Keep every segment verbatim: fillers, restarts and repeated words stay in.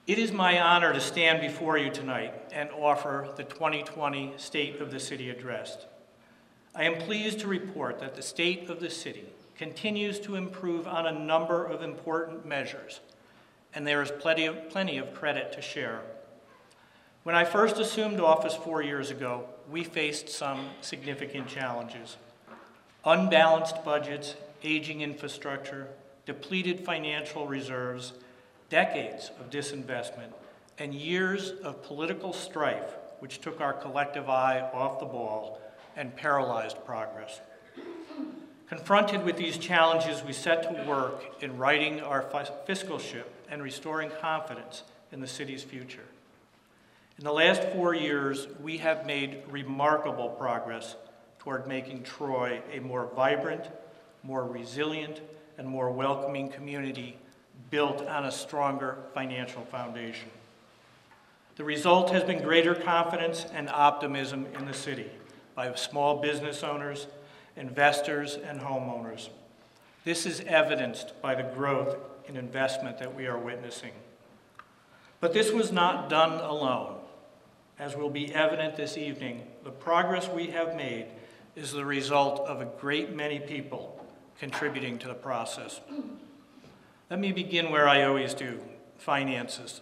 It is my honor to stand before you tonight and offer the twenty twenty State of the City Address. I am pleased to report that the state of the city continues to improve on a number of important measures, and there is plenty of, plenty of credit to share. When I first assumed office four years ago, we faced some significant challenges. Unbalanced budgets, aging infrastructure, depleted financial reserves, decades of disinvestment, and years of political strife which took our collective eye off the ball and paralyzed progress. Confronted with these challenges, we set to work in righting our fiscal ship and restoring confidence in the city's future. In the last four years, we have made remarkable progress toward making Troy a more vibrant, more resilient, and more welcoming community built on a stronger financial foundation. The result has been greater confidence and optimism in the city by small business owners, investors, and homeowners. This is evidenced by the growth in investment that we are witnessing. But this was not done alone. As will be evident this evening, the progress we have made is the result of a great many people contributing to the process. Let me begin where I always do, finances.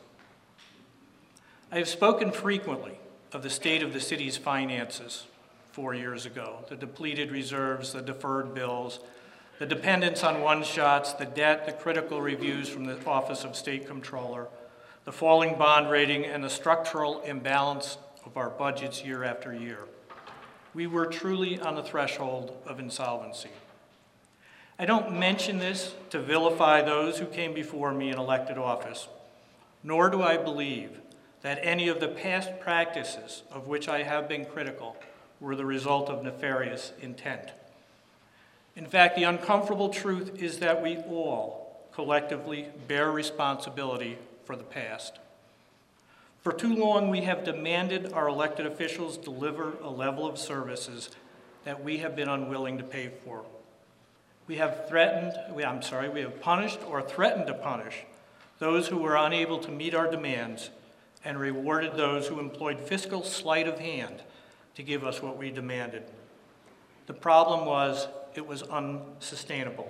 I have spoken frequently of the state of the city's finances four years ago, the depleted reserves, the deferred bills, the dependence on one-shots, the debt, the critical reviews from the Office of State Comptroller, the falling bond rating, and the structural imbalance of our budgets year after year. We were truly on the threshold of insolvency. I don't mention this to vilify those who came before me in elected office, nor do I believe that any of the past practices of which I have been critical were the result of nefarious intent. In fact, the uncomfortable truth is that we all collectively bear responsibility for the past. For too long, we have demanded our elected officials deliver a level of services that we have been unwilling to pay for. We have threatened, we, I'm sorry, we have punished or threatened to punish those who were unable to meet our demands and rewarded those who employed fiscal sleight of hand to give us what we demanded. The problem was it was unsustainable.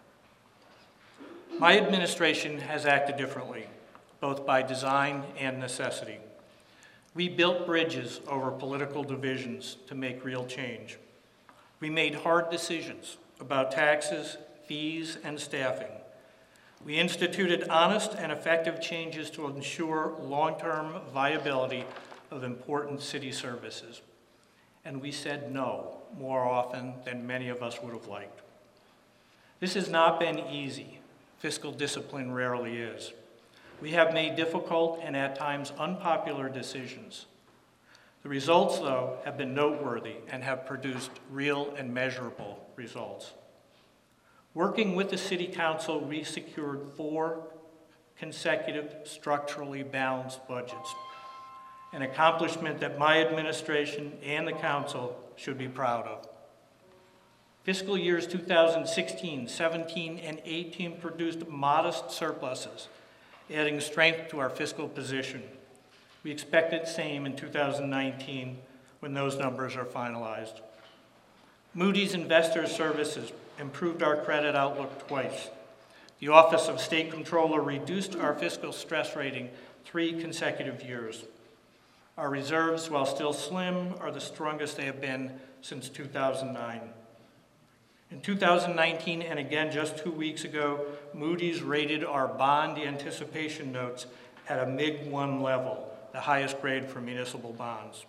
My administration has acted differently, both by design and necessity. We built bridges over political divisions to make real change. We made hard decisions about taxes, fees, and staffing. We instituted honest and effective changes to ensure long-term viability of important city services. And we said no more often than many of us would have liked. This has not been easy. Fiscal discipline rarely is. We have made difficult and at times unpopular decisions. The results, though, have been noteworthy and have produced real and measurable results. Working with the City Council, we secured four consecutive structurally balanced budgets, an accomplishment that my administration and the Council should be proud of. Fiscal years two thousand sixteen, seventeen, and eighteen produced modest surpluses, adding strength to our fiscal position. We expect the same in two thousand nineteen when those numbers are finalized. Moody's Investor Services improved our credit outlook twice. The Office of State Comptroller reduced our fiscal stress rating three consecutive years. Our reserves, while still slim, are the strongest they have been since two thousand nine. In two thousand nineteen, and again just two weeks ago, Moody's rated our bond anticipation notes at a M I G one level, the highest grade for municipal bonds.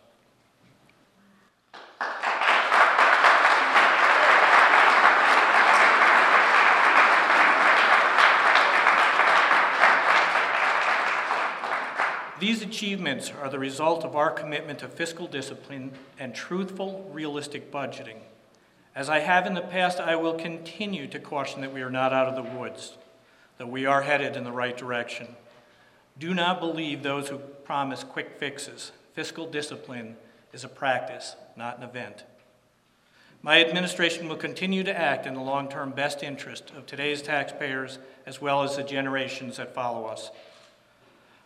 These achievements are the result of our commitment to fiscal discipline and truthful, realistic budgeting. As I have in the past, I will continue to caution that we are not out of the woods, that we are headed in the right direction. Do not believe those who promise quick fixes. Fiscal discipline is a practice, not an event. My administration will continue to act in the long-term best interest of today's taxpayers as well as the generations that follow us.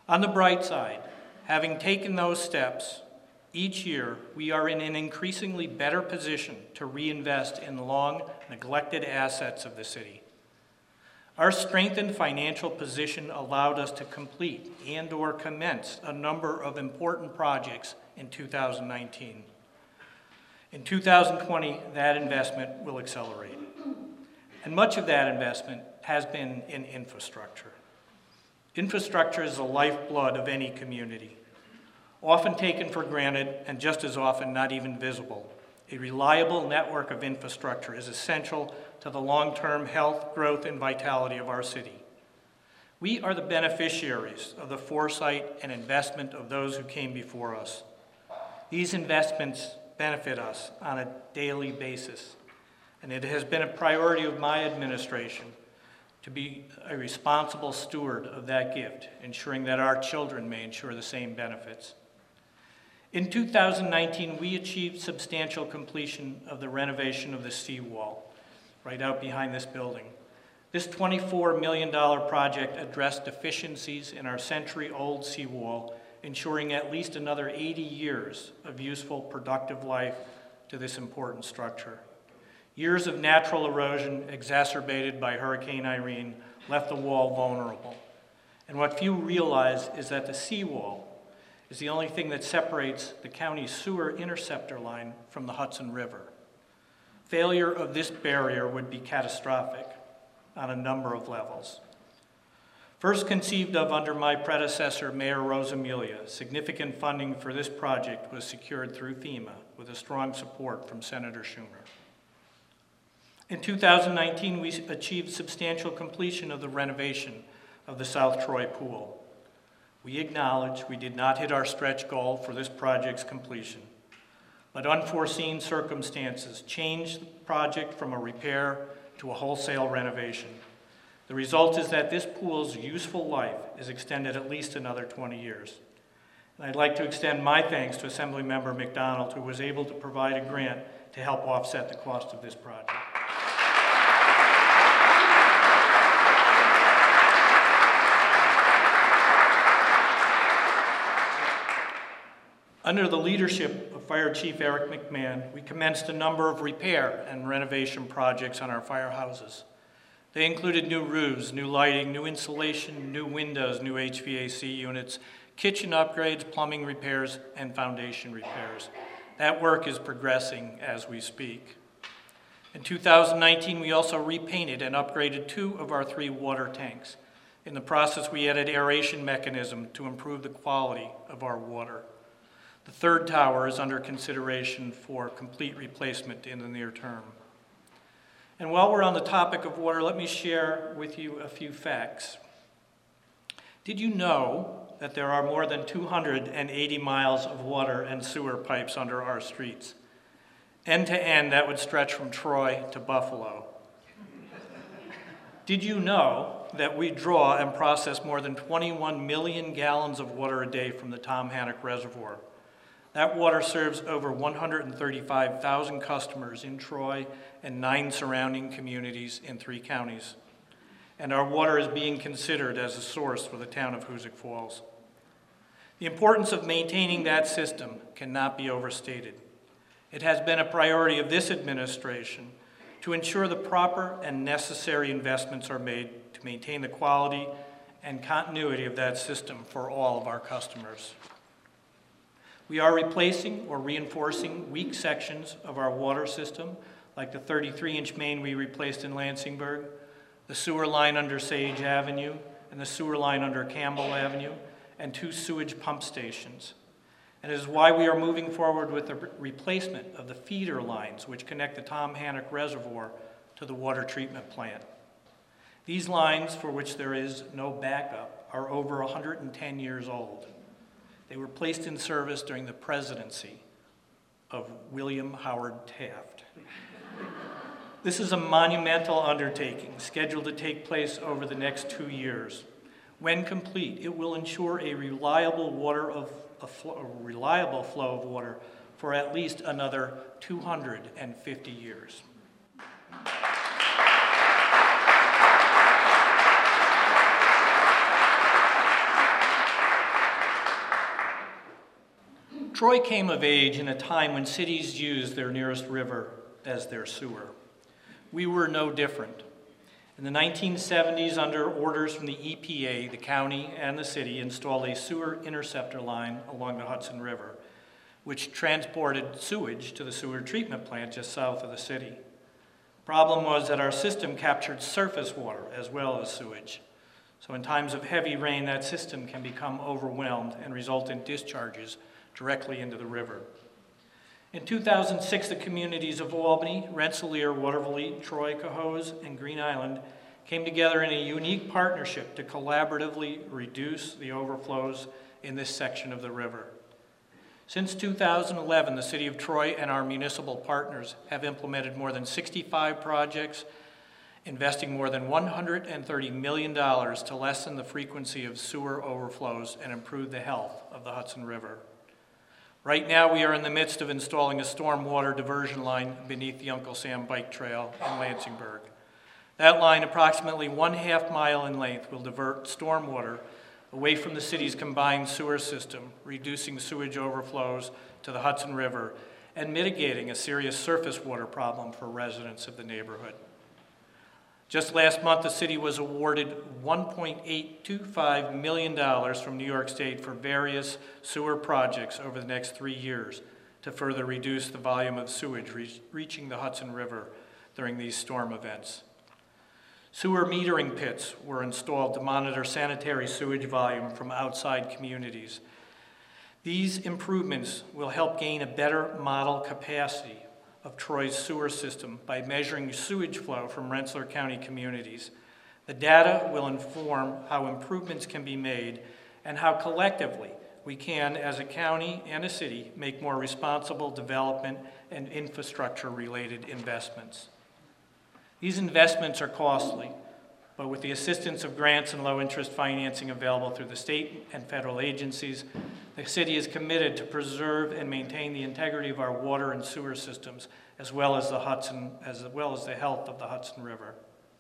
On the bright side, having taken those steps, each year we are in an increasingly better position to reinvest in long neglected assets of the city. Our strengthened financial position allowed us to complete and or commence a number of important projects in two thousand nineteen. In two thousand twenty, that investment will accelerate. And much of that investment has been in infrastructure. Infrastructure is the lifeblood of any community, often taken for granted and just as often not even visible. A reliable network of infrastructure is essential to the long-term health, growth, and vitality of our city. We are the beneficiaries of the foresight and investment of those who came before us. These investments benefit us on a daily basis, and it has been a priority of my administration to be a responsible steward of that gift, ensuring that our children may ensure the same benefits. In two thousand nineteen, we achieved substantial completion of the renovation of the seawall right out behind this building. This twenty-four million dollar project addressed deficiencies in our century-old seawall, ensuring at least another eighty years of useful, productive life to this important structure. Years of natural erosion exacerbated by Hurricane Irene left the wall vulnerable. And what few realize is that the seawall is the only thing that separates the county's sewer interceptor line from the Hudson River. Failure of this barrier would be catastrophic on a number of levels. First conceived of under my predecessor, Mayor Rosamilia, significant funding for this project was secured through FEMA with a strong support from Senator Schumer. In two thousand nineteen, we achieved substantial completion of the renovation of the South Troy Pool. We acknowledge we did not hit our stretch goal for this project's completion, but unforeseen circumstances changed the project from a repair to a wholesale renovation. The result is that this pool's useful life is extended at least another twenty years. And I'd like to extend my thanks to Assemblymember McDonald, who was able to provide a grant to help offset the cost of this project. Under the leadership of Fire Chief Eric McMahon, we commenced a number of repair and renovation projects on our firehouses. They included new roofs, new lighting, new insulation, new windows, new H V A C units, kitchen upgrades, plumbing repairs, and foundation repairs. That work is progressing as we speak. In two thousand nineteen, we also repainted and upgraded two of our three water tanks. In the process, we added aeration mechanism to improve the quality of our water. The third tower is under consideration for complete replacement in the near term. And while we're on the topic of water, let me share with you a few facts. Did you know that there are more than two hundred eighty miles of water and sewer pipes under our streets? End to end, that would stretch from Troy to Buffalo. Did you know that we draw and process more than twenty-one million gallons of water a day from the Tom Hannock Reservoir? That water serves over one hundred thirty-five thousand customers in Troy and nine surrounding communities in three counties. And our water is being considered as a source for the town of Hoosick Falls. The importance of maintaining that system cannot be overstated. It has been a priority of this administration to ensure the proper and necessary investments are made to maintain the quality and continuity of that system for all of our customers. We are replacing or reinforcing weak sections of our water system, like the thirty-three inch main we replaced in Lansingburg, the sewer line under Sage Avenue, and the sewer line under Campbell Avenue, and two sewage pump stations. And it is why we are moving forward with the re- replacement of the feeder lines which connect the Tom Hannock Reservoir to the water treatment plant. These lines, for which there is no backup, are over one hundred ten years old. They were placed in service during the presidency of William Howard Taft. This is a monumental undertaking scheduled to take place over the next two years. When complete, it will ensure a reliable water of a, fl- a reliable flow of water for at least another two hundred fifty years. Troy came of age in a time when cities used their nearest river as their sewer. We were no different. In the nineteen seventies, under orders from the E P A, the county and the city installed a sewer interceptor line along the Hudson River, which transported sewage to the sewer treatment plant just south of the city. Problem was that our system captured surface water as well as sewage. So in times of heavy rain, that system can become overwhelmed and result in discharges directly into the river. In two thousand six, the communities of Albany, Rensselaer, Waterville, Troy, Cohoes, and Green Island came together in a unique partnership to collaboratively reduce the overflows in this section of the river. Since two thousand eleven, the City of Troy and our municipal partners have implemented more than sixty-five projects, investing more than one hundred thirty million dollars to lessen the frequency of sewer overflows and improve the health of the Hudson River. Right now, we are in the midst of installing a stormwater diversion line beneath the Uncle Sam Bike Trail in Lansingburg. That line, approximately one half mile in length, will divert stormwater away from the city's combined sewer system, reducing sewage overflows to the Hudson River and mitigating a serious surface water problem for residents of the neighborhood. Just last month, the city was awarded one point eight two five million dollars from New York State for various sewer projects over the next three years to further reduce the volume of sewage re- reaching the Hudson River during these storm events. Sewer metering pits were installed to monitor sanitary sewage volume from outside communities. These improvements will help gain a better model capacity of Troy's sewer system by measuring sewage flow from Rensselaer County communities. The data will inform how improvements can be made and how collectively we can, as a county and a city, make more responsible development and infrastructure-related investments. These investments are costly, but with the assistance of grants and low-interest financing available through the state and federal agencies, the city is committed to preserve and maintain the integrity of our water and sewer systems, as well as the Hudson, as well as the health of the Hudson River.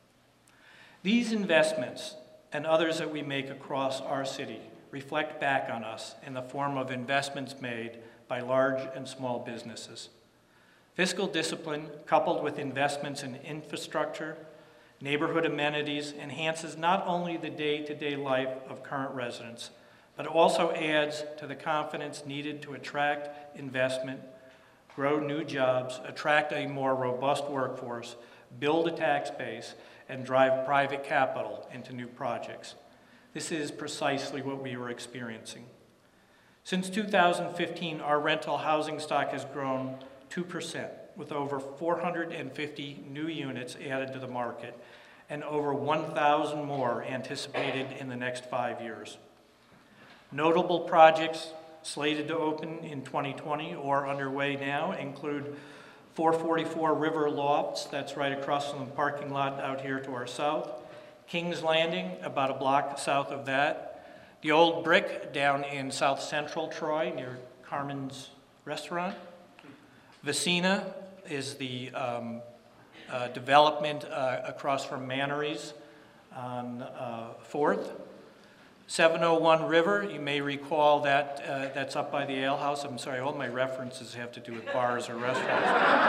These investments and others that we make across our city reflect back on us in the form of investments made by large and small businesses. Fiscal discipline, coupled with investments in infrastructure, neighborhood amenities, enhances not only the day-to-day life of current residents, but also adds to the confidence needed to attract investment, grow new jobs, attract a more robust workforce, build a tax base, and drive private capital into new projects. This is precisely what we are experiencing. Since two thousand fifteen, our rental housing stock has grown two percent, with over four hundred fifty new units added to the market and over one thousand more anticipated in the next five years. Notable projects slated to open in twenty twenty or underway now include four forty-four River Lofts, that's right across from the parking lot out here to our south, King's Landing, about a block south of that, the Old Brick down in south central Troy near Carmen's Restaurant. Vicina is the um, uh, development uh, across from Mannery's on uh, fourth. seven oh one River, you may recall that uh, that's up by the ale house. I'm sorry, all my references have to do with bars or restaurants.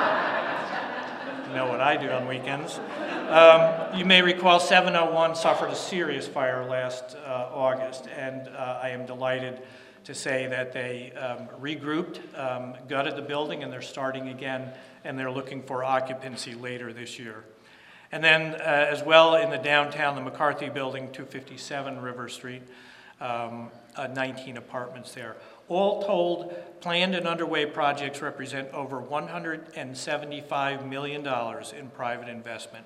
You know what I do on weekends. Um, you may recall seven oh one suffered a serious fire last uh, August, and uh, I am delighted to say that they um, regrouped, um, gutted the building, and they're starting again, and they're looking for occupancy later this year. And then uh, as well in the downtown, the McCarthy Building, two fifty-seven River Street, um, uh, nineteen apartments there. All told, planned and underway projects represent over one hundred seventy-five million dollars in private investment.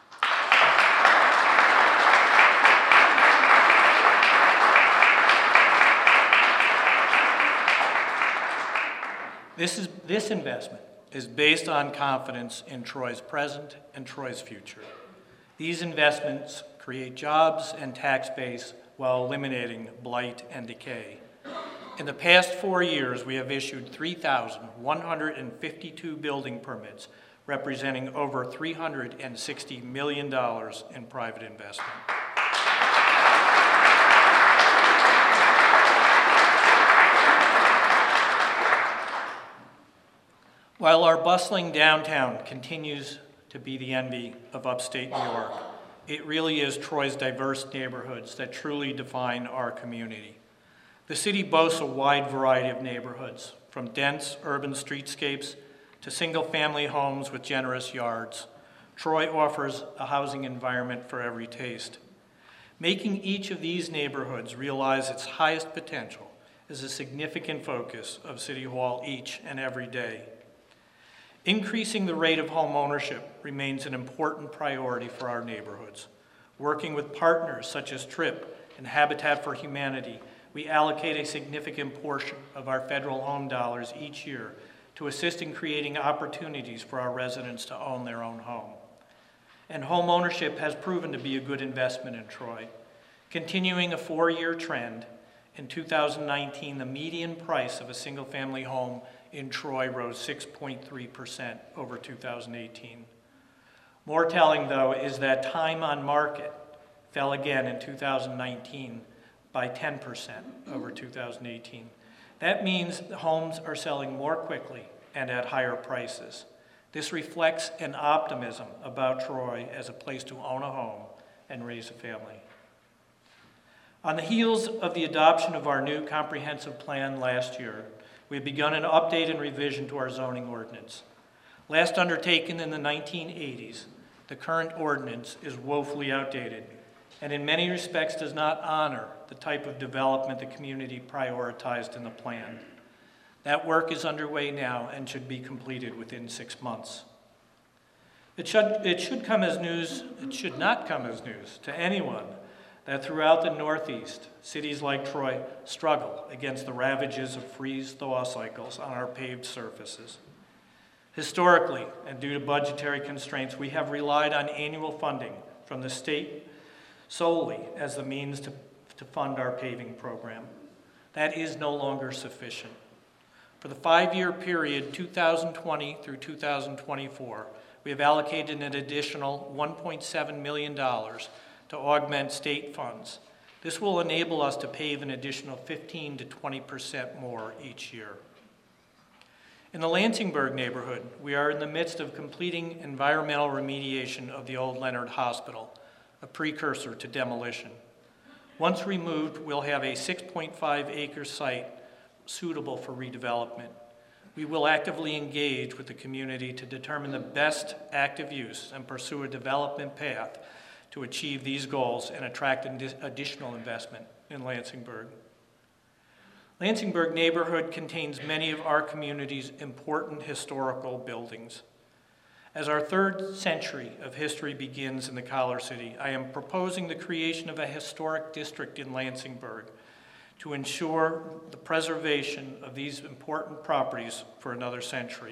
This, is, this investment is based on confidence in Troy's present and Troy's future. These investments create jobs and tax base while eliminating blight and decay. In the past four years, we have issued three thousand one hundred fifty-two building permits, representing over three hundred sixty million dollars in private investment. While our bustling downtown continues to be the envy of upstate New York, it really is Troy's diverse neighborhoods that truly define our community. The city boasts a wide variety of neighborhoods, from dense urban streetscapes to single-family homes with generous yards. Troy offers a housing environment for every taste. Making each of these neighborhoods realize its highest potential is a significant focus of City Hall each and every day. Increasing the rate of home ownership remains an important priority for our neighborhoods. Working with partners such as TRIP and Habitat for Humanity, we allocate a significant portion of our federal home dollars each year to assist in creating opportunities for our residents to own their own home. And home ownership has proven to be a good investment in Troy. Continuing a four-year trend, in two thousand nineteen, the median price of a single-family home in Troy rose six point three percent over two thousand eighteen. More telling, though, is that time on market fell again in two thousand nineteen by ten percent over two thousand eighteen. That means homes are selling more quickly and at higher prices. This reflects an optimism about Troy as a place to own a home and raise a family. On the heels of the adoption of our new comprehensive plan last year, we've begun an update and revision to our zoning ordinance. Last undertaken in the nineteen eighties, the current ordinance is woefully outdated and in many respects does not honor the type of development the community prioritized in the plan. That work is underway now and should be completed within six months. It should, it should come as news, it should not come as news to anyone that throughout the Northeast, cities like Troy struggle against the ravages of freeze-thaw cycles on our paved surfaces. Historically, and due to budgetary constraints, we have relied on annual funding from the state solely as the means to, to fund our paving program. That is no longer sufficient. For the five-year period, two thousand twenty through two thousand twenty-four, we have allocated an additional one point seven million dollars to augment state funds. This will enable us to pave an additional fifteen to twenty percent more each year. In the Lansingburg neighborhood, we are in the midst of completing environmental remediation of the old Leonard Hospital, a precursor to demolition. Once removed, we'll have a six point five acre site suitable for redevelopment. We will actively engage with the community to determine the best active use and pursue a development path to achieve these goals and attract additional investment in Lansingburg. Lansingburg neighborhood contains many of our community's important historical buildings. As our third century of history begins in the Collar City, I am proposing the creation of a historic district in Lansingburg to ensure the preservation of these important properties for another century.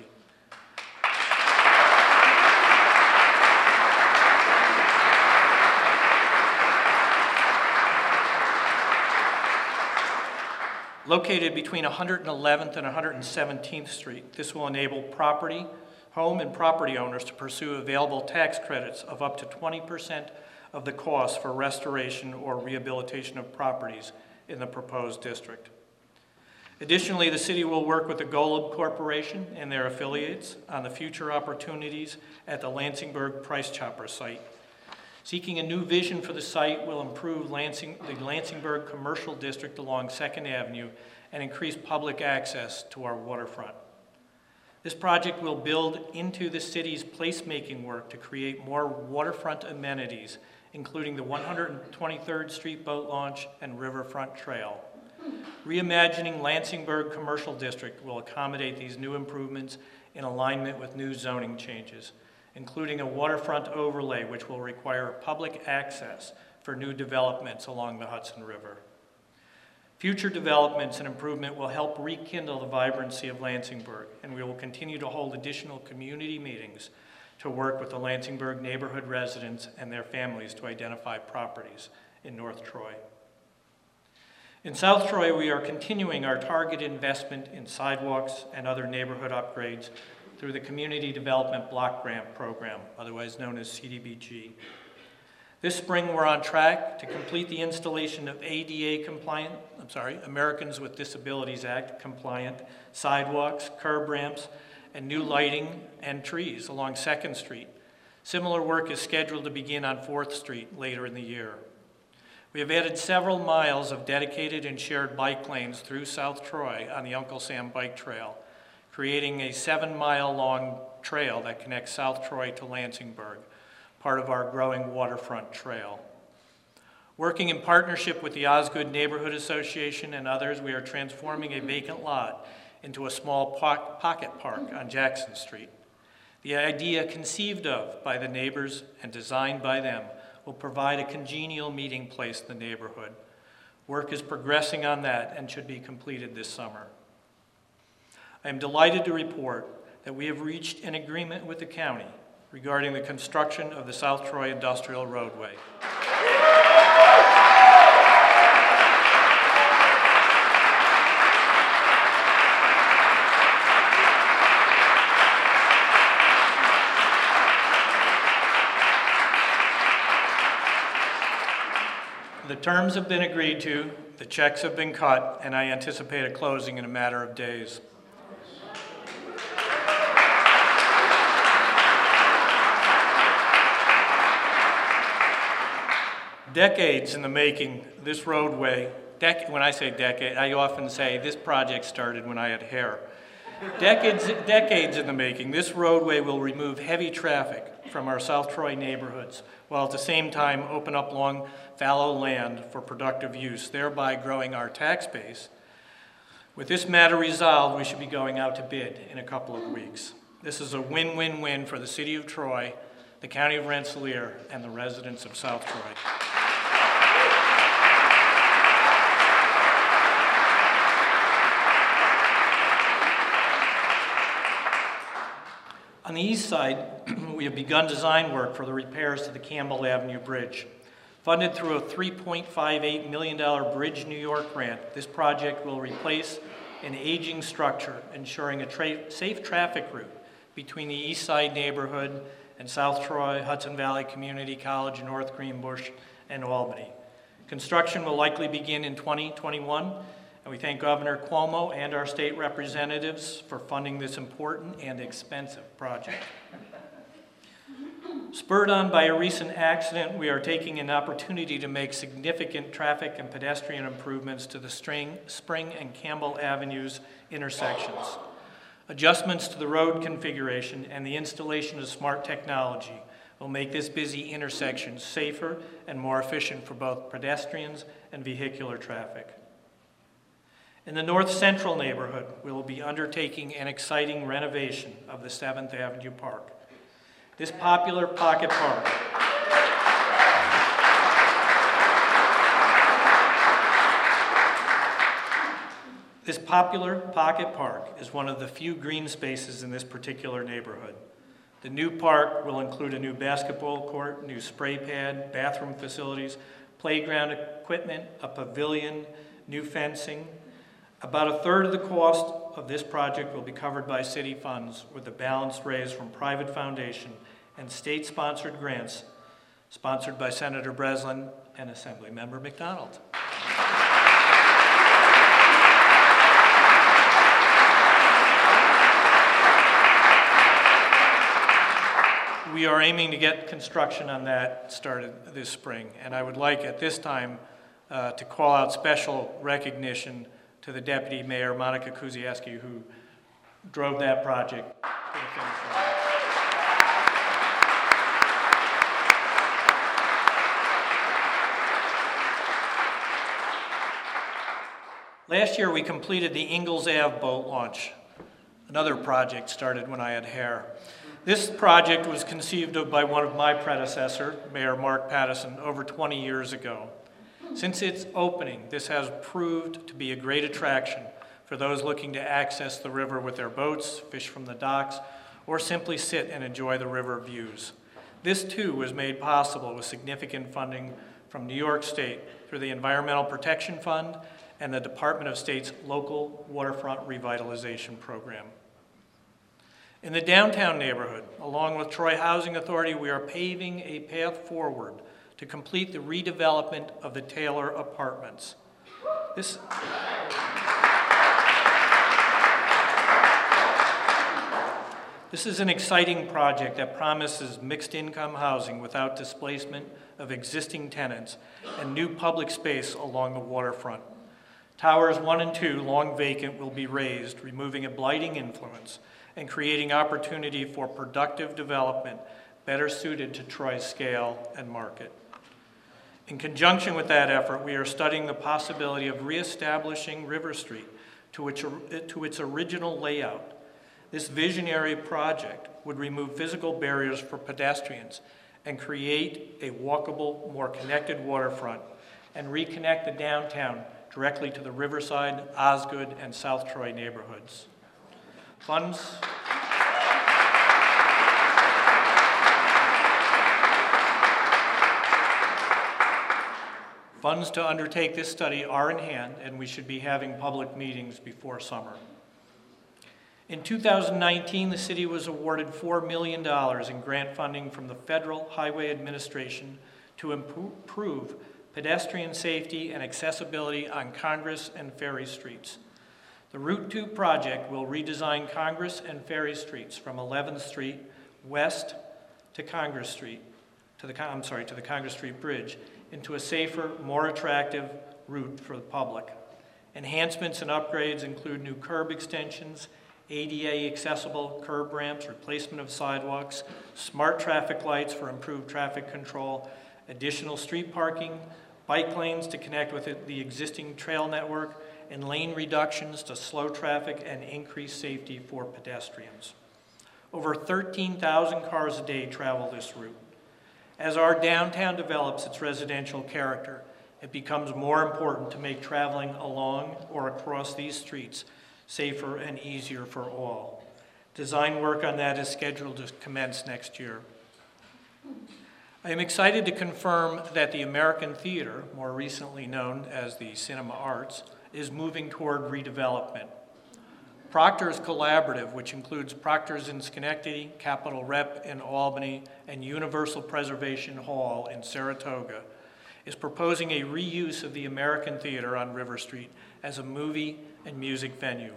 Located between one hundred eleventh and one hundred seventeenth Street, this will enable property, home and property owners to pursue available tax credits of up to twenty percent of the cost for restoration or rehabilitation of properties in the proposed district. Additionally, the city will work with the Golub Corporation and their affiliates on the future opportunities at the Lansingburg Price Chopper site. Seeking a new vision for the site will improve Lansing, the Lansingburg Commercial District along second Avenue and increase public access to our waterfront. This project will build into the city's placemaking work to create more waterfront amenities, including the one hundred twenty-third Street Boat Launch and Riverfront Trail. Reimagining Lansingburg Commercial District will accommodate these new improvements in alignment with new zoning changes, including a waterfront overlay which will require public access for new developments along the Hudson River. Future developments and improvement will help rekindle the vibrancy of Lansingburg, and we will continue to hold additional community meetings to work with the Lansingburg neighborhood residents and their families to identify properties in North Troy. In South Troy, we are continuing our targeted investment in sidewalks and other neighborhood upgrades through the Community Development Block Grant Program, otherwise known as C D B G. This spring, we're on track to complete the installation of A D A compliant, I'm sorry, Americans with Disabilities Act compliant sidewalks, curb ramps, and new lighting and trees along Second Street. Similar work is scheduled to begin on Fourth Street later in the year. We have added several miles of dedicated and shared bike lanes through South Troy on the Uncle Sam Bike Trail, creating a seven-mile-long trail that connects South Troy to Lansingburg, part of our growing waterfront trail. Working in partnership with the Osgood Neighborhood Association and others, we are transforming a vacant lot into a small po- pocket park on Jackson Street. The idea conceived of by the neighbors and designed by them will provide a congenial meeting place in the neighborhood. Work is progressing on that and should be completed this summer. I am delighted to report that we have reached an agreement with the county regarding the construction of the South Troy Industrial Roadway. The terms have been agreed to, the checks have been cut, and I anticipate a closing in a matter of days. Decades in the making, this roadway, dec- when I say decade, I often say this project started when I had hair. Decades, decades in the making, this roadway will remove heavy traffic from our South Troy neighborhoods, while at the same time open up long, fallow land for productive use, thereby growing our tax base. With this matter resolved, we should be going out to bid in a couple of weeks. This is a win-win-win for the city of Troy, the county of Rensselaer, and the residents of South Troy. On the east side, we have begun design work for the repairs to the Campbell Avenue Bridge. Funded through a three point five eight million dollars Bridge New York grant, this project will replace an aging structure, ensuring a tra- safe traffic route between the east side neighborhood and South Troy, Hudson Valley Community College, North Greenbush, and Albany. Construction will likely begin in twenty twenty-one, and we thank Governor Cuomo and our state representatives for funding this important and expensive project. Spurred on by a recent accident, we are taking an opportunity to make significant traffic and pedestrian improvements to the Spring and Campbell Avenues intersections. Adjustments to the road configuration and the installation of smart technology will make this busy intersection safer and more efficient for both pedestrians and vehicular traffic. In the North Central neighborhood, we will be undertaking an exciting renovation of the seventh Avenue Park. This popular pocket park This popular pocket park is one of the few green spaces in this particular neighborhood. The new park will include a new basketball court, new spray pad, bathroom facilities, playground equipment, a pavilion, new fencing. About a third of the cost of this project will be covered by city funds, with the balance raised from private foundation and state-sponsored grants sponsored by Senator Breslin and Assemblymember McDonald. We are aiming to get construction on that started this spring, and I would like at this time uh, to call out special recognition to the Deputy Mayor, Monica Kuziaski, who drove that project to the finish line. Last year, we completed the Ingalls Ave boat launch, another project started when I had hair. This project was conceived of by one of my predecessor, Mayor Mark Pattison, over twenty years ago. Since its opening, this has proved to be a great attraction for those looking to access the river with their boats, fish from the docks, or simply sit and enjoy the river views. This, too, was made possible with significant funding from New York State through the Environmental Protection Fund and the Department of State's local waterfront revitalization program. In the downtown neighborhood, along with Troy Housing Authority, we are paving a path forward to complete the redevelopment of the Taylor Apartments. This, This is an exciting project that promises mixed-income housing without displacement of existing tenants and new public space along the waterfront. Towers one and two, long vacant, will be raised, removing a blighting influence and creating opportunity for productive development better suited to Troy's scale and market. In conjunction with that effort, we are studying the possibility of reestablishing River Street to its, to its original layout. This visionary project would remove physical barriers for pedestrians and create a walkable, more connected waterfront and reconnect the downtown directly to the Riverside, Osgood, and South Troy neighborhoods. Funds Funds to undertake this study are in hand, and we should be having public meetings before summer. In two thousand nineteen, the city was awarded four million dollars in grant funding from the Federal Highway Administration to improve pedestrian safety and accessibility on Congress and Ferry Streets. The Route two project will redesign Congress and Ferry Streets from eleventh Street west to Congress Street, to the, I'm sorry, to the Congress Street Bridge, into a safer, more attractive route for the public. Enhancements and upgrades include new curb extensions, A D A accessible curb ramps, replacement of sidewalks, smart traffic lights for improved traffic control, additional street parking, bike lanes to connect with it, the existing trail network, and lane reductions to slow traffic and increase safety for pedestrians. Over thirteen thousand cars a day travel this route. As our downtown develops its residential character, it becomes more important to make traveling along or across these streets safer and easier for all. Design work on that is scheduled to commence next year. I am excited to confirm that the American Theater, more recently known as the Cinema Arts, is moving toward redevelopment. Proctor's Collaborative, which includes Proctor's in Schenectady, Capitol Rep in Albany, and Universal Preservation Hall in Saratoga, is proposing a reuse of the American Theater on River Street as a movie and music venue.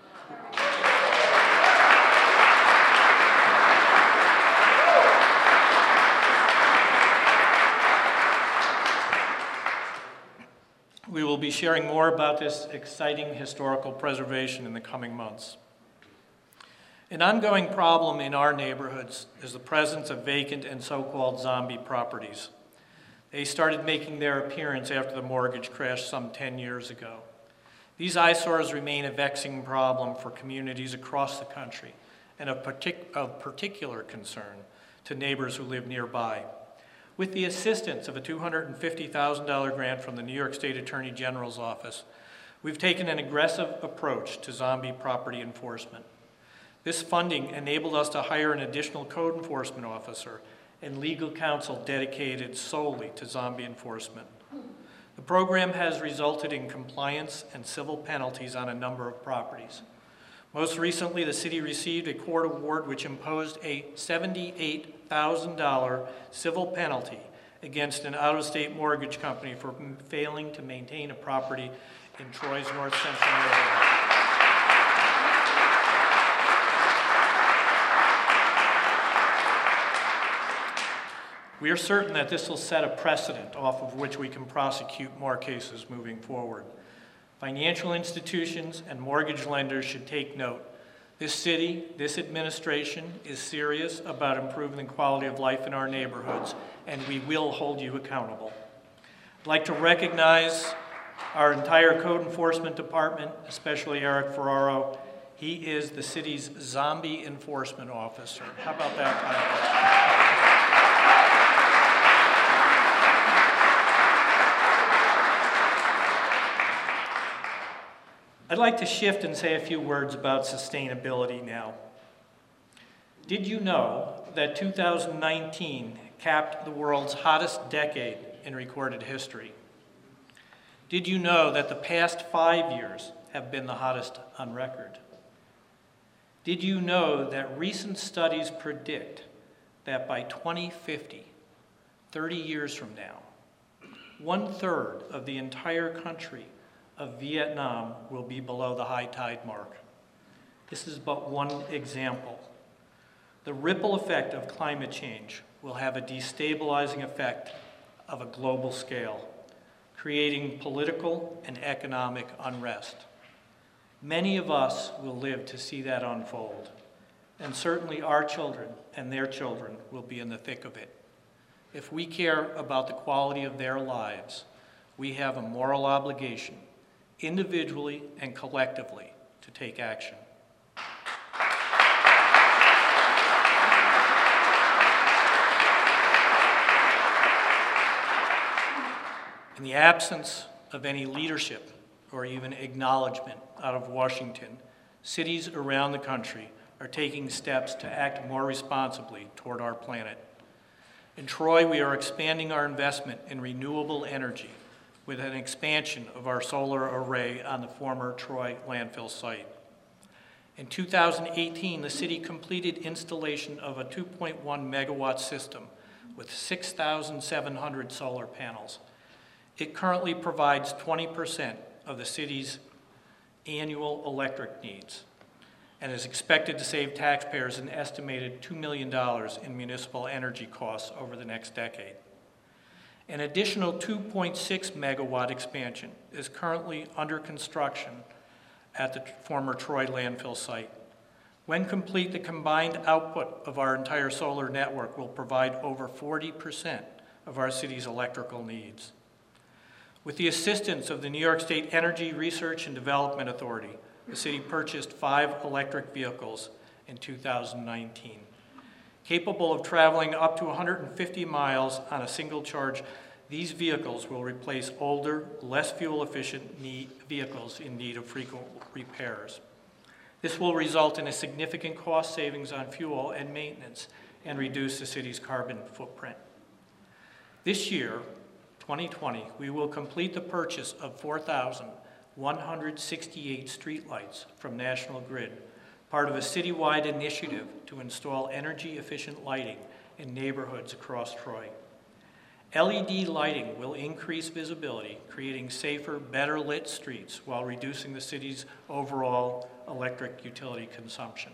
We will be sharing more about this exciting historical preservation in the coming months. An ongoing problem in our neighborhoods is the presence of vacant and so-called zombie properties. They started making their appearance after the mortgage crash some ten years ago. These eyesores remain a vexing problem for communities across the country and of, partic- of particular concern to neighbors who live nearby. With the assistance of a two hundred fifty thousand dollars grant from the New York State Attorney General's office, we've taken an aggressive approach to zombie property enforcement. This funding enabled us to hire an additional code enforcement officer and legal counsel dedicated solely to zombie enforcement. The program has resulted in compliance and civil penalties on a number of properties. Most recently, the city received a court award which imposed a seventy-eight thousand dollars civil penalty against an out-of-state mortgage company for failing to maintain a property in Troy's north central neighborhood. We are certain that this will set a precedent off of which we can prosecute more cases moving forward. Financial institutions and mortgage lenders should take note. This city, this administration is serious about improving the quality of life in our neighborhoods, and we will hold you accountable. I'd like to recognize our entire code enforcement department, especially Eric Ferraro. He is the city's zombie enforcement officer. How about that title? I'd like to shift and say a few words about sustainability now. Did you know that two thousand nineteen capped the world's hottest decade in recorded history? Did you know that the past five years have been the hottest on record? Did you know that recent studies predict that by twenty fifty, thirty years from now, one-third of the entire country of Vietnam will be below the high tide mark? This is but one example. The ripple effect of climate change will have a destabilizing effect of a global scale, creating political and economic unrest. Many of us will live to see that unfold, and certainly our children and their children will be in the thick of it. If we care about the quality of their lives, we have a moral obligation, individually and collectively, to take action. In the absence of any leadership or even acknowledgement out of Washington, cities around the country are taking steps to act more responsibly toward our planet. In Troy, we are expanding our investment in renewable energy with an expansion of our solar array on the former Troy landfill site. In two thousand eighteen, the city completed installation of a two point one megawatt system with six thousand seven hundred solar panels. It currently provides twenty percent of the city's annual electric needs and is expected to save taxpayers an estimated two million dollars in municipal energy costs over the next decade. An additional two point six megawatt expansion is currently under construction at the former Troy landfill site. When complete, the combined output of our entire solar network will provide over forty percent of our city's electrical needs. With the assistance of the New York State Energy Research and Development Authority, the city purchased five electric vehicles in two thousand nineteen. Capable of traveling up to one hundred fifty miles on a single charge, these vehicles will replace older, less fuel-efficient vehicles in need of frequent repairs. This will result in a significant cost savings on fuel and maintenance and reduce the city's carbon footprint. This year, twenty twenty, we will complete the purchase of four thousand one hundred sixty-eight streetlights from National Grid, part of a citywide initiative to install energy-efficient lighting in neighborhoods across Troy. L E D lighting will increase visibility, creating safer, better lit streets while reducing the city's overall electric utility consumption.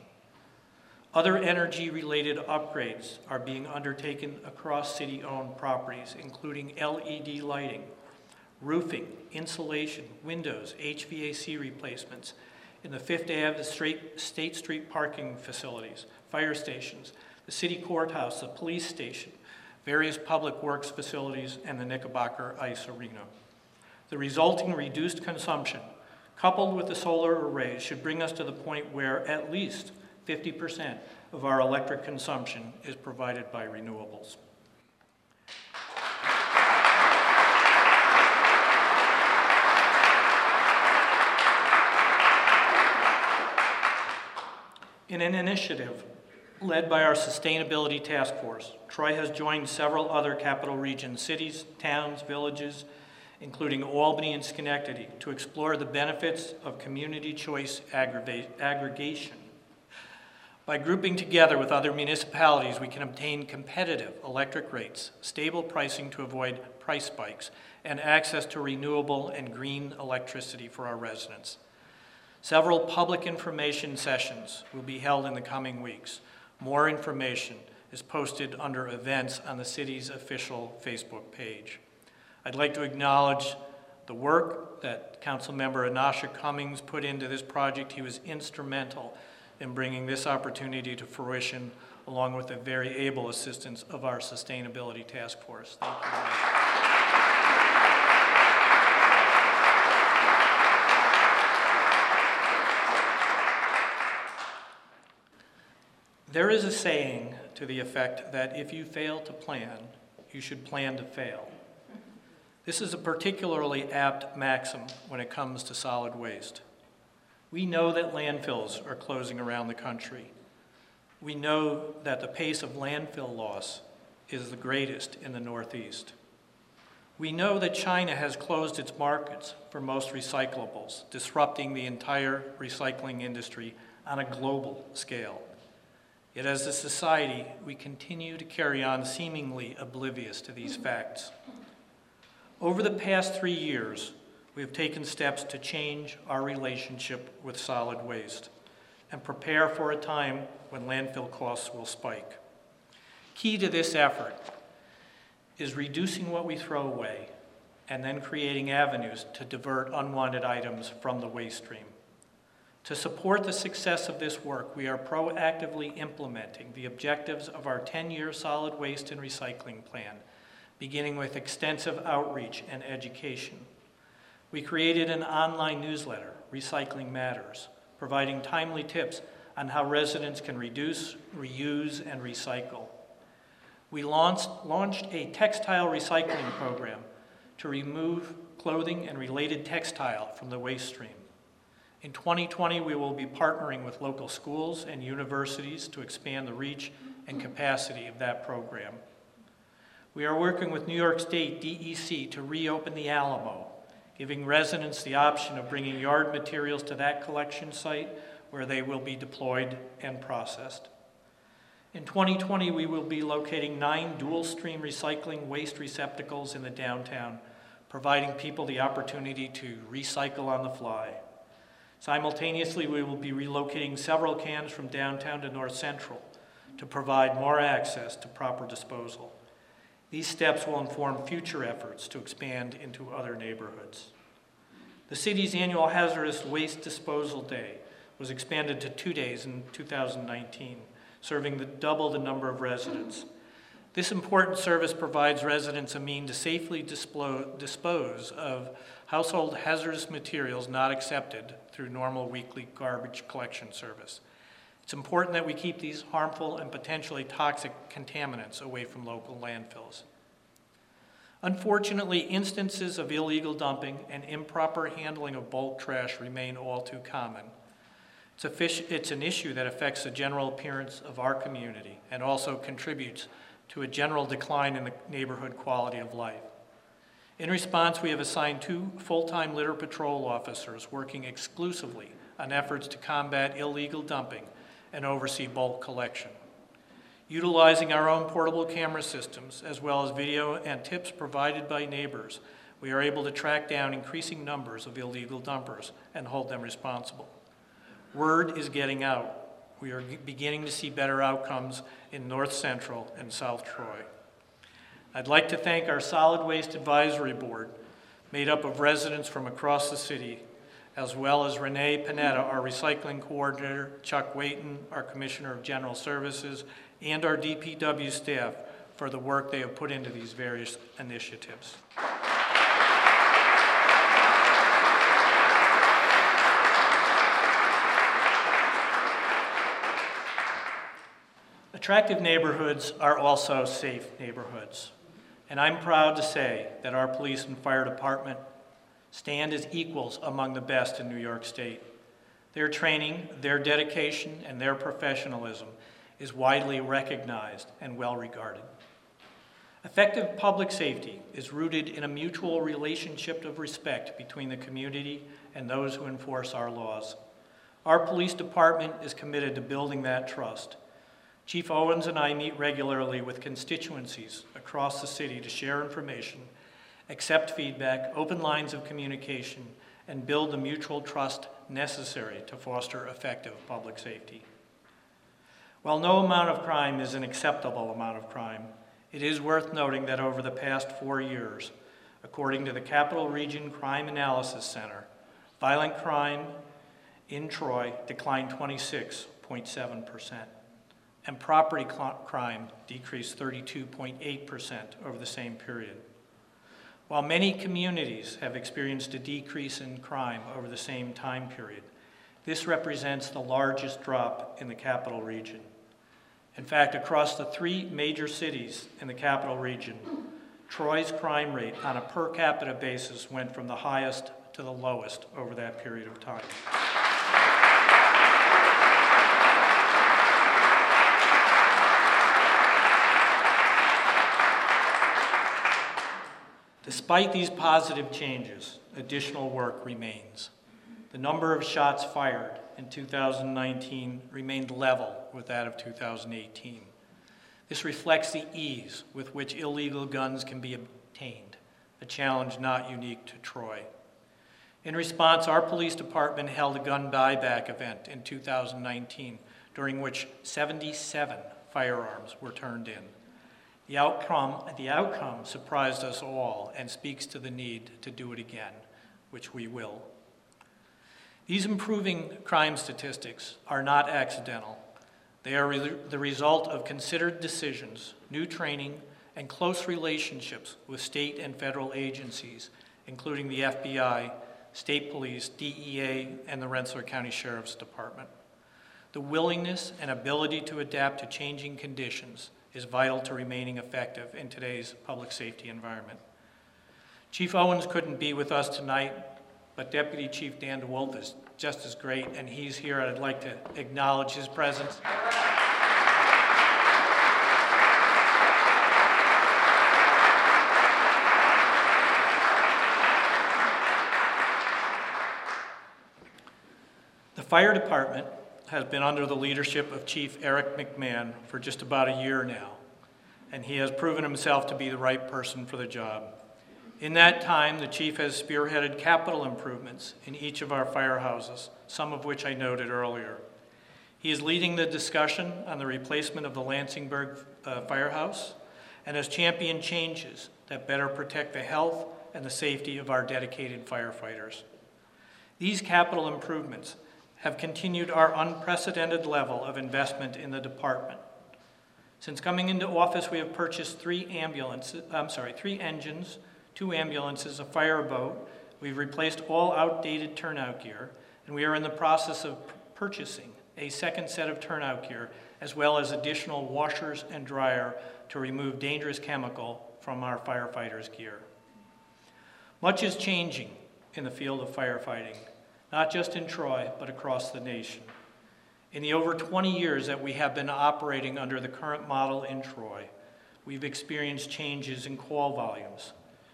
Other energy-related upgrades are being undertaken across city-owned properties, including L E D lighting, roofing, insulation, windows, H V A C replacements in the Fifth Avenue State Street parking facilities, fire stations, the city courthouse, the police station, various public works facilities, and the Knickerbocker Ice Arena. The resulting reduced consumption, coupled with the solar arrays, should bring us to the point where at least fifty percent of our electric consumption is provided by renewables. In an initiative led by our Sustainability Task Force, Troy has joined several other Capital Region cities, towns, villages, including Albany and Schenectady, to explore the benefits of community choice aggregation. By grouping together with other municipalities, we can obtain competitive electric rates, stable pricing to avoid price spikes, and access to renewable and green electricity for our residents. Several public information sessions will be held in the coming weeks. More information is posted under events on the city's official Facebook page. I'd like to acknowledge the work that Councilmember Anasha Cummings put into this project. He was instrumental in bringing this opportunity to fruition, along with the very able assistance of our Sustainability Task Force. Thank you very much. There is a saying to the effect that if you fail to plan, you should plan to fail. This is a particularly apt maxim when it comes to solid waste. We know that landfills are closing around the country. We know that the pace of landfill loss is the greatest in the Northeast. We know that China has closed its markets for most recyclables, disrupting the entire recycling industry on a global scale. Yet as a society, we continue to carry on seemingly oblivious to these facts. Over the past three years, we have taken steps to change our relationship with solid waste, and prepare for a time when landfill costs will spike. Key to this effort is reducing what we throw away and then creating avenues to divert unwanted items from the waste stream. To support the success of this work, we are proactively implementing the objectives of our ten-year solid waste and recycling plan, beginning with extensive outreach and education. We created an online newsletter, Recycling Matters, providing timely tips on how residents can reduce, reuse, and recycle. We launched, launched a textile recycling program to remove clothing and related textile from the waste stream. In twenty twenty, we will be partnering with local schools and universities to expand the reach and capacity of that program. We are working with New York State D E C to reopen the Alamo, giving residents the option of bringing yard materials to that collection site where they will be deployed and processed. In twenty twenty, we will be locating nine dual-stream recycling waste receptacles in the downtown, providing people the opportunity to recycle on the fly. Simultaneously, we will be relocating several cans from downtown to North Central to provide more access to proper disposal. These steps will inform future efforts to expand into other neighborhoods. The city's annual Hazardous Waste Disposal Day was expanded to two days in two thousand nineteen, serving the, double the number of residents. This important service provides residents a means to safely displo- dispose of household hazardous materials not accepted through normal weekly garbage collection service. It's important that we keep these harmful and potentially toxic contaminants away from local landfills. Unfortunately, instances of illegal dumping and improper handling of bulk trash remain all too common. It's, a fish, it's an issue that affects the general appearance of our community and also contributes to a general decline in the neighborhood quality of life. In response, we have assigned two full-time litter patrol officers working exclusively on efforts to combat illegal dumping and oversee bulk collection. Utilizing our own portable camera systems, as well as video and tips provided by neighbors, we are able to track down increasing numbers of illegal dumpers and hold them responsible. Word is getting out. We are beginning to see better outcomes in North Central and South Troy. I'd like to thank our Solid Waste Advisory Board, made up of residents from across the city, as well as Renee Panetta, our recycling coordinator, Chuck Wayton, our Commissioner of General Services, and our D P W staff for the work they have put into these various initiatives. Attractive neighborhoods are also safe neighborhoods, and I'm proud to say that our police and fire department stand as equals among the best in New York State. Their training, their dedication, and their professionalism is widely recognized and well regarded. Effective public safety is rooted in a mutual relationship of respect between the community and those who enforce our laws. Our police department is committed to building that trust. Chief Owens and I meet regularly with constituencies across the city to share information, accept feedback, open lines of communication, and build the mutual trust necessary to foster effective public safety. While no amount of crime is an acceptable amount of crime, it is worth noting that over the past four years, according to the Capital Region Crime Analysis Center, violent crime in Troy declined twenty-six point seven percent. And property crime decreased thirty-two point eight percent over the same period. While many communities have experienced a decrease in crime over the same time period, this represents the largest drop in the Capital Region. In fact, across the three major cities in the Capital Region, Troy's crime rate on a per capita basis went from the highest to the lowest over that period of time. Despite these positive changes, additional work remains. The number of shots fired in two thousand nineteen remained level with that of two thousand eighteen. This reflects the ease with which illegal guns can be obtained, a challenge not unique to Troy. In response, our police department held a gun buyback event in two thousand nineteen, during which seventy-seven firearms were turned in. The outcome, the outcome surprised us all and speaks to the need to do it again, which we will. These improving crime statistics are not accidental. They are re- the result of considered decisions, new training, and close relationships with state and federal agencies, including the F B I, state police, D E A, and the Rensselaer County Sheriff's Department. The willingness and ability to adapt to changing conditions is vital to remaining effective in today's public safety environment. Chief Owens couldn't be with us tonight, but Deputy Chief Dan DeWolf is just as great, and he's here. I'd like to acknowledge his presence. The fire department has been under the leadership of Chief Eric McMahon for just about a year now, and he has proven himself to be the right person for the job. In that time, the chief has spearheaded capital improvements in each of our firehouses, some of which I noted earlier. He is leading the discussion on the replacement of the Lansingburg uh, firehouse and has championed changes that better protect the health and the safety of our dedicated firefighters. These capital improvements have continued our unprecedented level of investment in the department. Since coming into office, we have purchased three ambulances, I'm sorry, three engines, two ambulances, a fireboat. We've replaced all outdated turnout gear, and we are in the process of purchasing a second set of turnout gear, as well as additional washers and dryer to remove dangerous chemical from our firefighters' gear. Much is changing in the field of firefighting, not just in Troy, but across the nation. In the over twenty years that we have been operating under the current model in Troy, we've experienced changes in call volumes,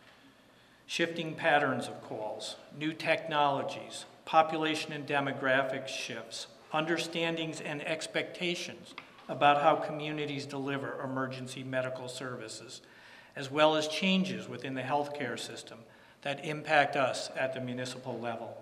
shifting patterns of calls, new technologies, population and demographic shifts, understandings and expectations about how communities deliver emergency medical services, as well as changes within the healthcare system that impact us at the municipal level.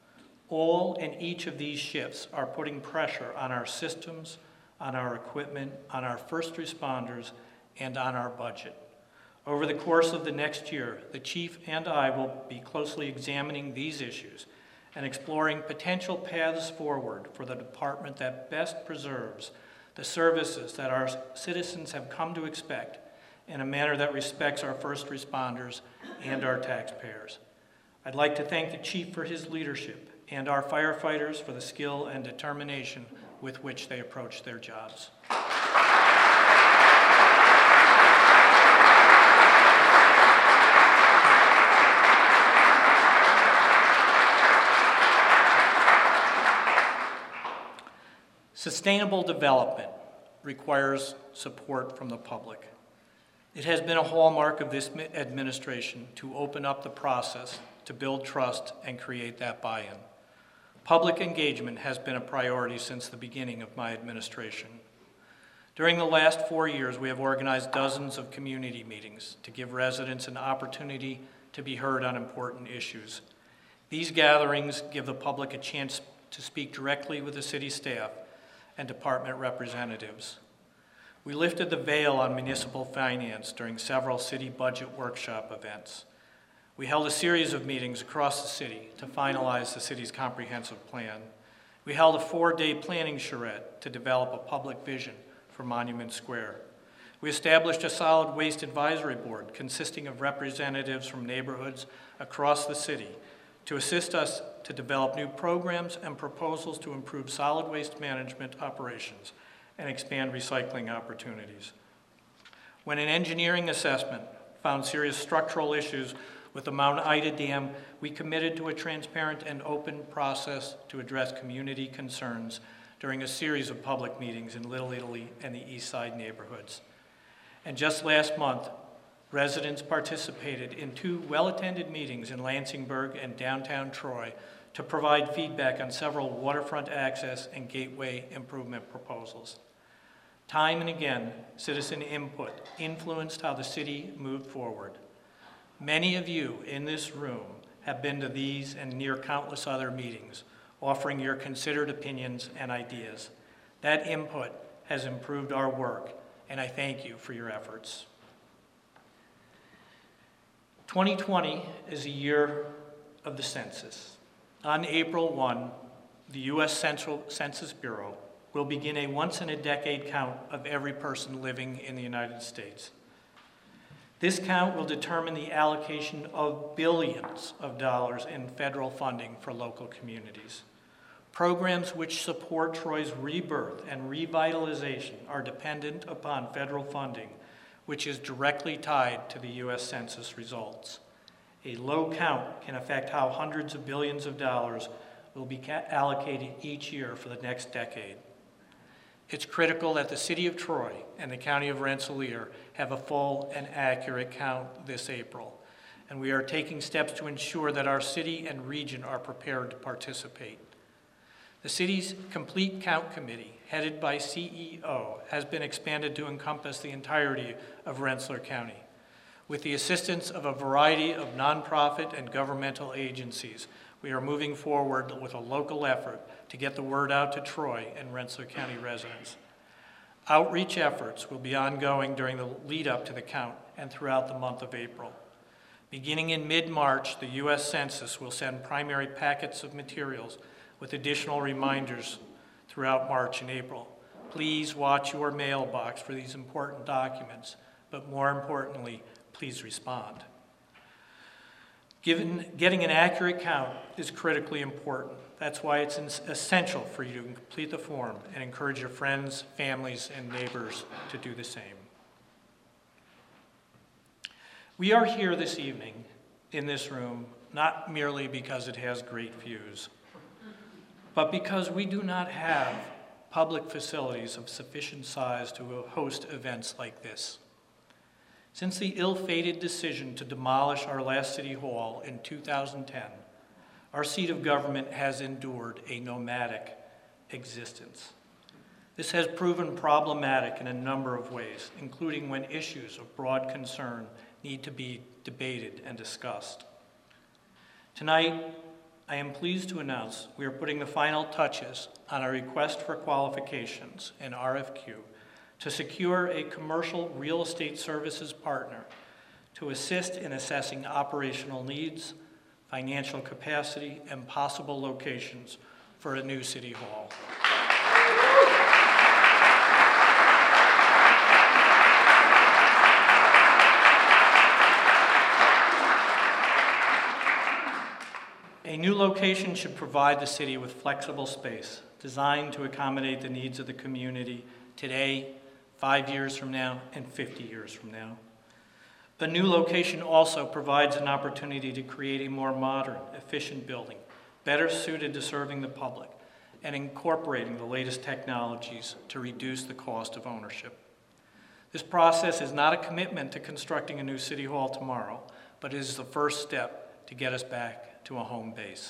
All and each of these shifts are putting pressure on our systems, on our equipment, on our first responders, and on our budget. Over the course of the next year, the chief and I will be closely examining these issues and exploring potential paths forward for the department that best preserves the services that our citizens have come to expect in a manner that respects our first responders and our taxpayers. I'd like to thank the chief for his leadership and our firefighters for the skill and determination with which they approach their jobs. Sustainable development requires support from the public. It has been a hallmark of this administration to open up the process, to build trust, and create that buy-in. Public engagement has been a priority since the beginning of my administration. During the last four years, we have organized dozens of community meetings to give residents an opportunity to be heard on important issues. These gatherings give the public a chance to speak directly with the city staff and department representatives. We lifted the veil on municipal finance during several city budget workshop events. We held a series of meetings across the city to finalize the city's comprehensive plan. We held a four-day planning charrette to develop a public vision for Monument Square. We established a solid waste advisory board consisting of representatives from neighborhoods across the city to assist us to develop new programs and proposals to improve solid waste management operations and expand recycling opportunities. When an engineering assessment found serious structural issues with the Mount Ida Dam, we committed to a transparent and open process to address community concerns during a series of public meetings in Little Italy and the East Side neighborhoods. And just last month, residents participated in two well-attended meetings in Lansingburg and downtown Troy to provide feedback on several waterfront access and gateway improvement proposals. Time and again, citizen input influenced how the city moved forward. Many of you in this room have been to these and near countless other meetings, offering your considered opinions and ideas. That input has improved our work, and I thank you for your efforts. twenty twenty is a year of the census. On April first, the U S Central Census Bureau will begin a once-in-a-decade count of every person living in the United States. This count will determine the allocation of billions of dollars in federal funding for local communities. Programs which support Troy's rebirth and revitalization are dependent upon federal funding, which is directly tied to the U S Census results. A low count can affect how hundreds of billions of dollars will be allocated each year for the next decade. It's critical that the City of Troy and the County of Rensselaer have a full and accurate count this April, and we are taking steps to ensure that our city and region are prepared to participate. The city's Complete Count Committee, headed by C E O, has been expanded to encompass the entirety of Rensselaer County. With the assistance of a variety of nonprofit and governmental agencies, we are moving forward with a local effort to get the word out to Troy and Rensselaer County residents. Outreach efforts will be ongoing during the lead up to the count and throughout the month of April. Beginning in mid-March, the U S Census will send primary packets of materials with additional reminders throughout March and April. Please watch your mailbox for these important documents, but more importantly, please respond. Given, getting an accurate count is critically important. That's why it's essential for you to complete the form and encourage your friends, families, and neighbors to do the same. We are here this evening in this room not merely because it has great views, but because we do not have public facilities of sufficient size to host events like this. Since the ill-fated decision to demolish our last city hall in two thousand ten, our seat of government has endured a nomadic existence. This has proven problematic in a number of ways, including when issues of broad concern need to be debated and discussed. Tonight, I am pleased to announce we are putting the final touches on our request for qualifications, an R F Q, to secure a commercial real estate services partner to assist in assessing operational needs, financial capacity, and possible locations for a new city hall. A new location should provide the city with flexible space designed to accommodate the needs of the community today, five years from now, and fifty years from now. The new location also provides an opportunity to create a more modern, efficient building, better suited to serving the public, and incorporating the latest technologies to reduce the cost of ownership. This process is not a commitment to constructing a new city hall tomorrow, but it is the first step to get us back to a home base.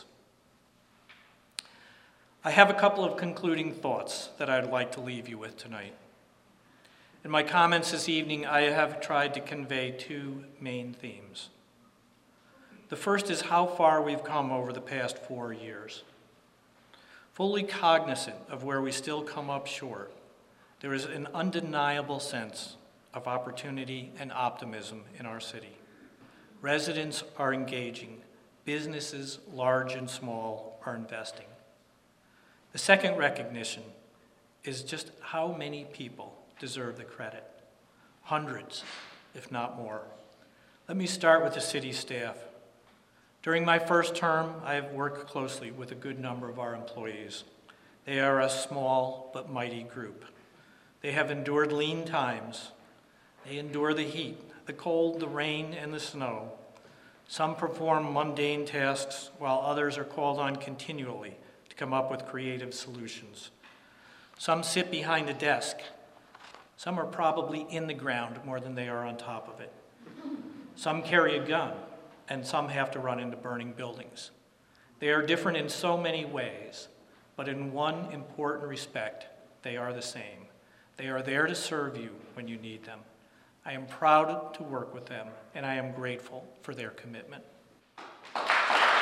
I have a couple of concluding thoughts that I'd like to leave you with tonight. In my comments this evening, I have tried to convey two main themes. The first is how far we've come over the past four years. Fully cognizant of where we still come up short, there is an undeniable sense of opportunity and optimism in our city. Residents are engaging. Businesses, large and small, are investing. The second recognition is just how many people deserve the credit. Hundreds, if not more. Let me start with the city staff. During my first term, I have worked closely with a good number of our employees. They are a small but mighty group. They have endured lean times. They endure the heat, the cold, the rain, and the snow. Some perform mundane tasks, while others are called on continually to come up with creative solutions. Some sit behind a desk. Some are probably in the ground more than they are on top of it. Some carry a gun, and some have to run into burning buildings. They are different in so many ways, but in one important respect, they are the same. They are there to serve you when you need them. I am proud to work with them, and I am grateful for their commitment.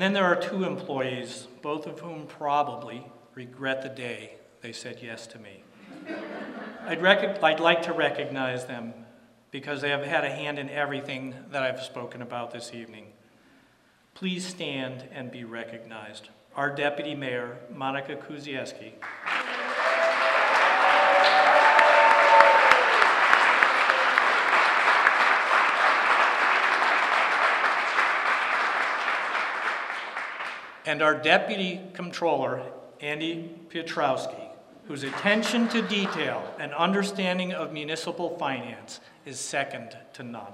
then there are two employees, both of whom probably regret the day they said yes to me. I'd, rec- I'd like to recognize them because they have had a hand in everything that I've spoken about this evening. Please stand and be recognized. Our Deputy Mayor, Monica Kuzieski. And our Deputy Controller, Andy Piotrowski, whose attention to detail and understanding of municipal finance is second to none.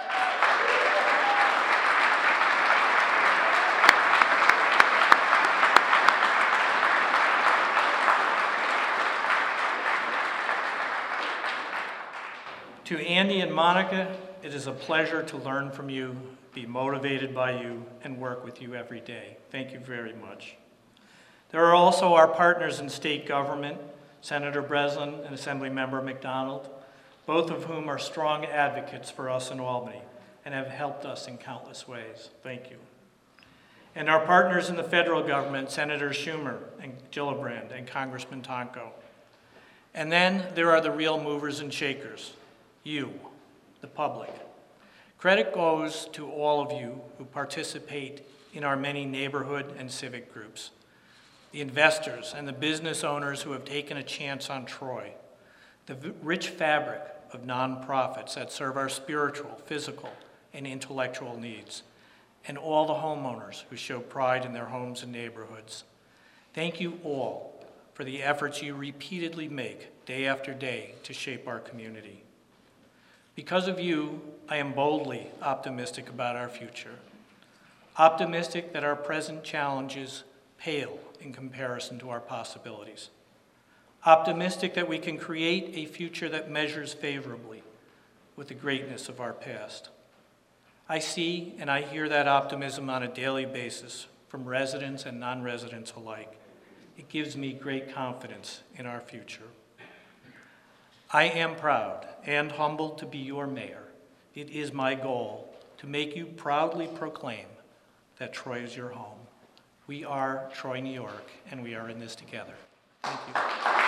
To Andy and Monica, it is a pleasure to learn from you, be motivated by you, and work with you every day. Thank you very much. There are also our partners in state government, Senator Breslin and Assemblymember McDonald, both of whom are strong advocates for us in Albany and have helped us in countless ways. Thank you. And our partners in the federal government, Senators Schumer and Gillibrand and Congressman Tonko. And then there are the real movers and shakers, you, the public. Credit goes to all of you who participate in our many neighborhood and civic groups, the investors and the business owners who have taken a chance on Troy, the rich fabric of nonprofits that serve our spiritual, physical, and intellectual needs, and all the homeowners who show pride in their homes and neighborhoods. Thank you all for the efforts you repeatedly make day after day to shape our community. Because of you, I am boldly optimistic about our future. Optimistic that our present challenges pale in comparison to our possibilities. Optimistic that we can create a future that measures favorably with the greatness of our past. I see and I hear that optimism on a daily basis from residents and non-residents alike. It gives me great confidence in our future. I am proud and humbled to be your mayor. It is my goal to make you proudly proclaim that Troy is your home. We are Troy, New York, and we are in this together. Thank you.